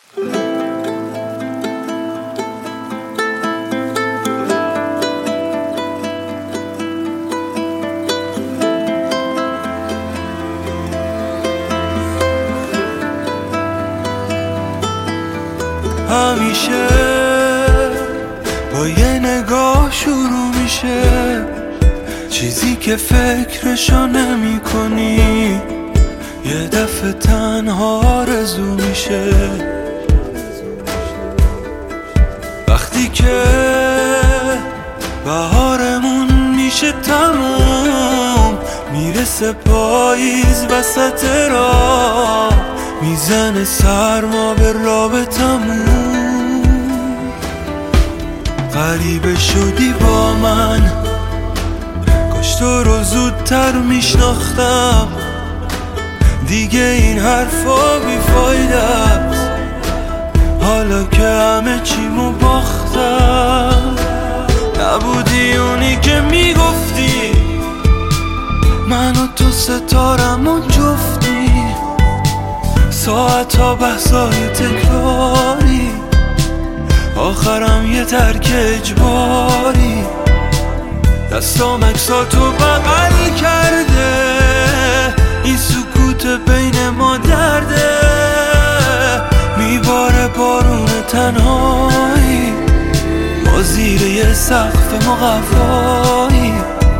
همیشه با یه نگاه شروع میشه، چیزی که فکرشو نمی کنی یه دفعه تنها آرزو میشه. وقتی که بهارمون میشه تموم، میرسه پاییز وسط راه، میزنه سرما به رابطمون. غریبه شدی با من، کاش تو رو زودتر میشناختم. دیگه این حرفا بیفایده است، حالا که همه چیمو باختم. نبودی اونی که میگفتی من و تو ستارم و جفتی، ساعت ها بحثای تکراری، آخرم یه ترک اجباری. دستام عکساتو بغل کرده، این سکوت بین ما درده، میباره بارون تنهایی، ما زیر یه سقف مقفایی.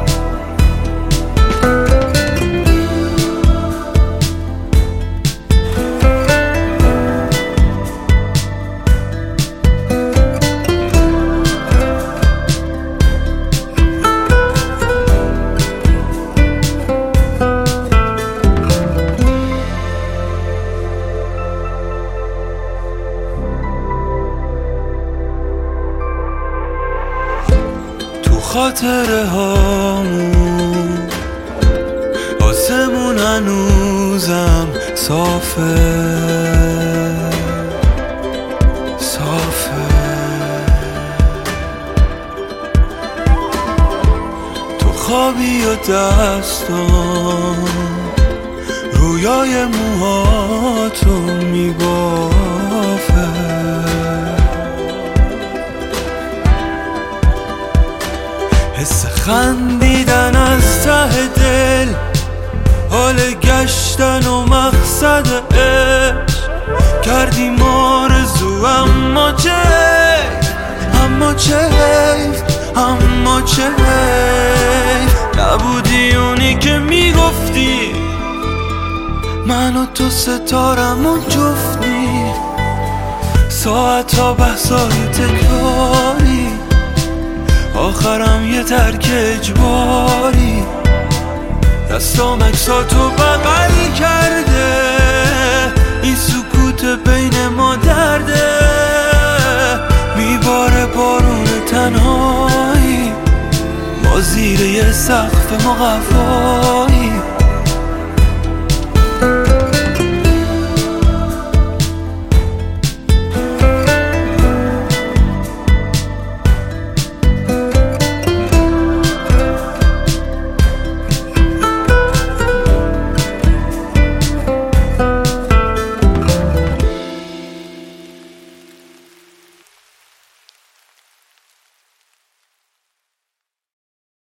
خاطره هامون آسمون هنوزم صافه صافه. تو خوابی و دستان رویای موهاتو میبافه، حس خندیدن از ته دل، حال گشتن و مقصد عشق، کردیم آرزو اما چه حیف، اما چه حیف، اما چه حیف. نبودی اونی که میگفتی من و تو ستارم و جفتی، ساعت ها بحثای تکراری، آخرم یه ترک اجباری. دستام عکساتو بغل کرده، این سکوت بین ما درده، میباره بارون تنهایی، ما زیر یه سقف مقفایی.